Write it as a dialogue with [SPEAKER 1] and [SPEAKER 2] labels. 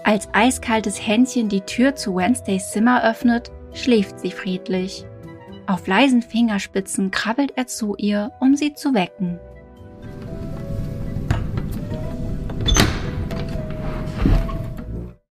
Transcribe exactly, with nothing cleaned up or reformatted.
[SPEAKER 1] Als eiskaltes Händchen die Tür zu Wednesdays Zimmer öffnet, schläft sie friedlich. Auf leisen Fingerspitzen krabbelt er zu ihr, um sie zu wecken.